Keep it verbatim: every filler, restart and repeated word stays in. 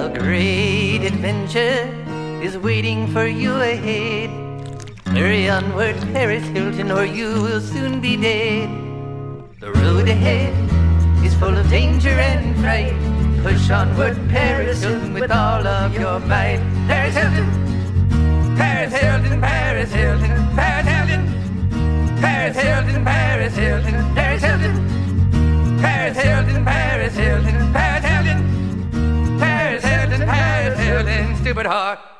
A great adventure is waiting for you ahead. Hurry onward, Paris Hilton, or you will soon be dead. The road ahead is full of danger and fright. Push onward, Paris Hilton, with all of your might. Paris Hilton, Paris Hilton, Paris Hilton, Paris Hilton, Paris Hilton, Paris Hilton, Paris Hilton, Paris Hilton, Paris Hilton, Paris Hilton, Paris Hilton, Paris Hilton, stupid heart.